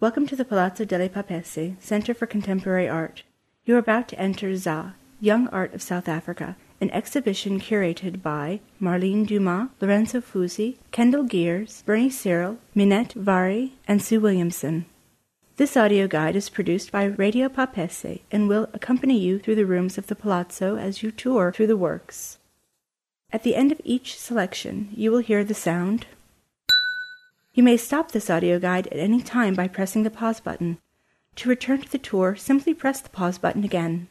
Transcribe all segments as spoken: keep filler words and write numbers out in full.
Welcome to the Palazzo delle Papesse, Center for Contemporary Art. You are about to enter ZA, Young Art of South Africa, an exhibition curated by Marlene Dumas, Lorenzo Fusi, Kendall Gears, Bernie Cyril, Minette Vari, and Sue Williamson. This audio guide is produced by Radio Papesse and will accompany you through the rooms of the Palazzo as you tour through the works. At the end of each selection, you will hear the sound. You may stop this audio guide at any time by pressing the pause button. To return to the tour, simply press the pause button again.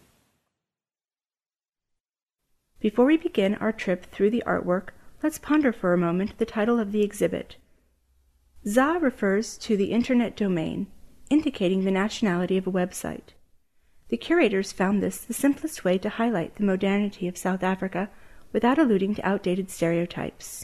Before we begin our trip through the artwork, let's ponder for a moment the title of the exhibit. ZA refers to the Internet domain, indicating the nationality of a website. The curators found this the simplest way to highlight the modernity of South Africa without alluding to outdated stereotypes.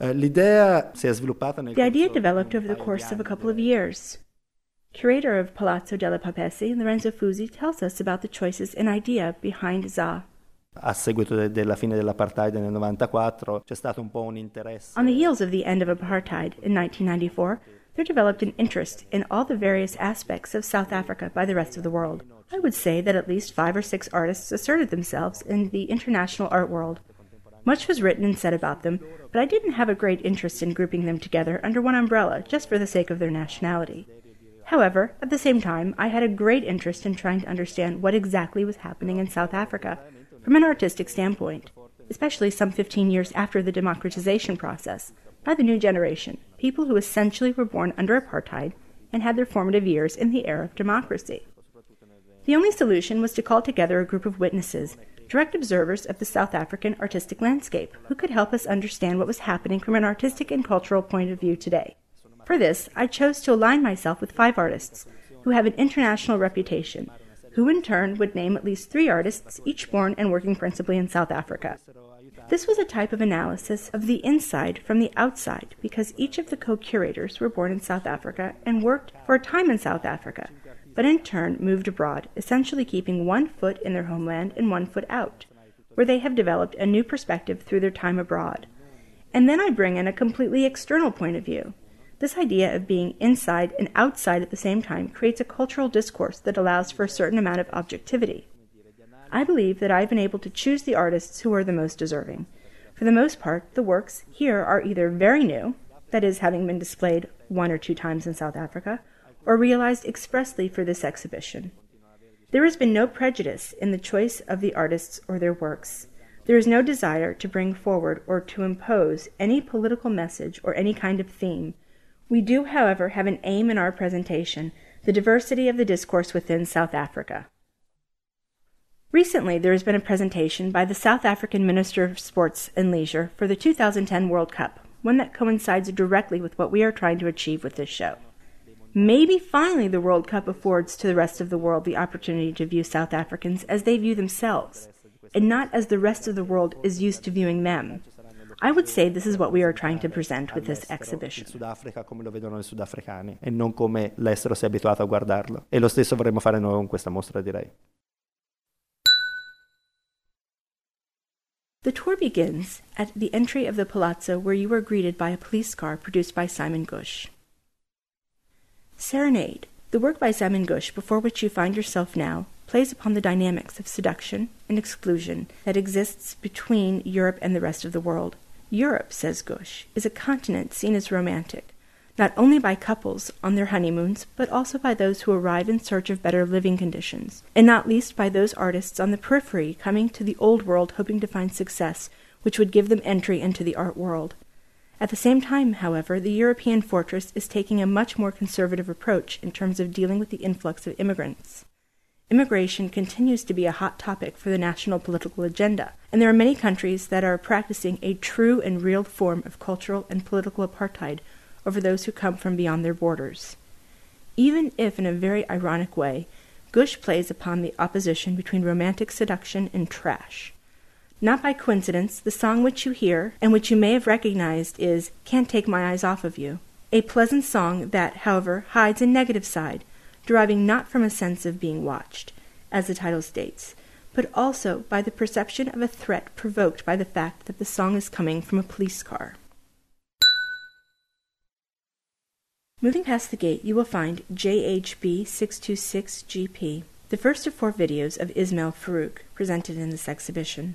The idea developed over the course of a couple of years. Curator of Palazzo delle Papesse, Lorenzo Fusi, tells us about the choices and idea behind ZA. A seguito della fine dell'apartheid nel novantaquattro c'è stato un po' un interesse. On the heels of the end of apartheid in nineteen ninety-four, there developed an interest in all the various aspects of South Africa by the rest of the world. I would say that at least five or six artists asserted themselves in the international art world. Much was written and said about them, but I didn't have a great interest in grouping them together under one umbrella just for the sake of their nationality. However, at the same time, I had a great interest in trying to understand what exactly was happening in South Africa from an artistic standpoint, especially some fifteen years after the democratization process, by the new generation, people who essentially were born under apartheid and had their formative years in the era of democracy. The only solution was to call together a group of witnesses, direct observers of the South African artistic landscape, who could help us understand what was happening from an artistic and cultural point of view today. For this, I chose to align myself with five artists who have an international reputation, who in turn would name at least three artists, each born and working principally in South Africa. This was a type of analysis of the inside from the outside, because each of the co-curators were born in South Africa and worked for a time in South Africa, but in turn moved abroad, essentially keeping one foot in their homeland and one foot out, where they have developed a new perspective through their time abroad. And then I bring in a completely external point of view. This idea of being inside and outside at the same time creates a cultural discourse that allows for a certain amount of objectivity. I believe that I have been able to choose the artists who are the most deserving. For the most part, the works here are either very new, that is, having been displayed one or two times in South Africa, or realized expressly for this exhibition. There has been no prejudice in the choice of the artists or their works. There is no desire to bring forward or to impose any political message or any kind of theme. We do, however, have an aim in our presentation, the diversity of the discourse within South Africa. Recently, there has been a presentation by the South African Minister of Sports and Leisure for the two thousand ten World Cup, one that coincides directly with what we are trying to achieve with this show. Maybe finally the World Cup affords to the rest of the world the opportunity to view South Africans as they view themselves, and not as the rest of the world is used to viewing them. I would say this is what we are trying to present with this exhibition. Sudafrica come lo vedono i sudafricani e non come l'estero si è abituato a guardarlo. E lo stesso vorremmo fare noi con questa mostra, direi. The tour begins at the entry of the Palazzo, where you are greeted by a police car produced by Simon Gush. Serenade, the work by Simon Gush before which you find yourself now, plays upon the dynamics of seduction and exclusion that exists between Europe and the rest of the world. Europe, says Gush, is a continent seen as romantic, not only by couples on their honeymoons, but also by those who arrive in search of better living conditions, and not least by those artists on the periphery coming to the old world hoping to find success, which would give them entry into the art world. At the same time, however, the European fortress is taking a much more conservative approach in terms of dealing with the influx of immigrants. Immigration continues to be a hot topic for the national political agenda, and there are many countries that are practicing a true and real form of cultural and political apartheid over those who come from beyond their borders. Even if, in a very ironic way, Gush plays upon the opposition between romantic seduction and trash. Not by coincidence, the song which you hear, and which you may have recognized, is Can't Take My Eyes Off of You, a pleasant song that, however, hides a negative side, deriving not from a sense of being watched, as the title states, but also by the perception of a threat provoked by the fact that the song is coming from a police car. Moving past the gate, you will find J H B six two six G P, the first of four videos of Ismail Farouk presented in this exhibition.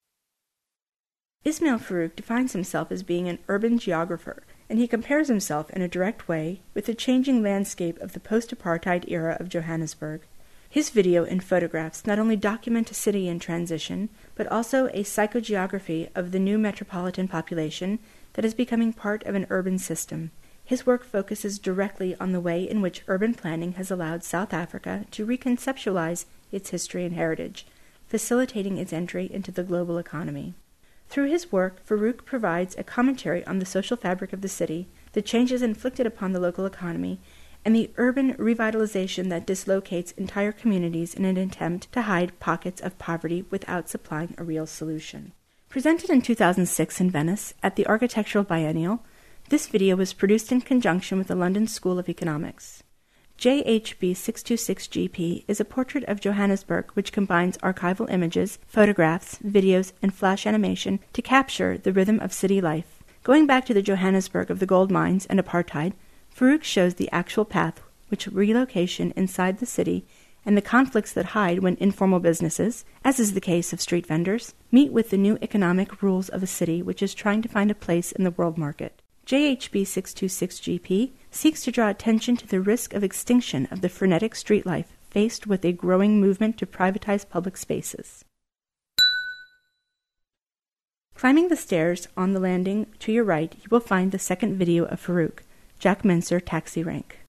Ismail Farouk defines himself as being an urban geographer, and he compares himself in a direct way with the changing landscape of the post-apartheid era of Johannesburg. His video and photographs not only document a city in transition, but also a psychogeography of the new metropolitan population that is becoming part of an urban system. His work focuses directly on the way in which urban planning has allowed South Africa to reconceptualize its history and heritage, facilitating its entry into the global economy. Through his work, Farouk provides a commentary on the social fabric of the city, the changes inflicted upon the local economy, and the urban revitalization that dislocates entire communities in an attempt to hide pockets of poverty without supplying a real solution. Presented in two thousand six in Venice at the Architectural Biennial, this video was produced in conjunction with the London School of Economics. J H B six two six G P is a portrait of Johannesburg which combines archival images, photographs, videos, and flash animation to capture the rhythm of city life. Going back to the Johannesburg of the gold mines and apartheid, Farouk shows the actual path which relocation inside the city and the conflicts that hide when informal businesses, as is the case of street vendors, meet with the new economic rules of a city which is trying to find a place in the world market. J H B six two six G P seeks to draw attention to the risk of extinction of the frenetic street life faced with a growing movement to privatize public spaces. Climbing the stairs on the landing to your right, you will find the second video of Farouk, Jack Menser Taxi Rank.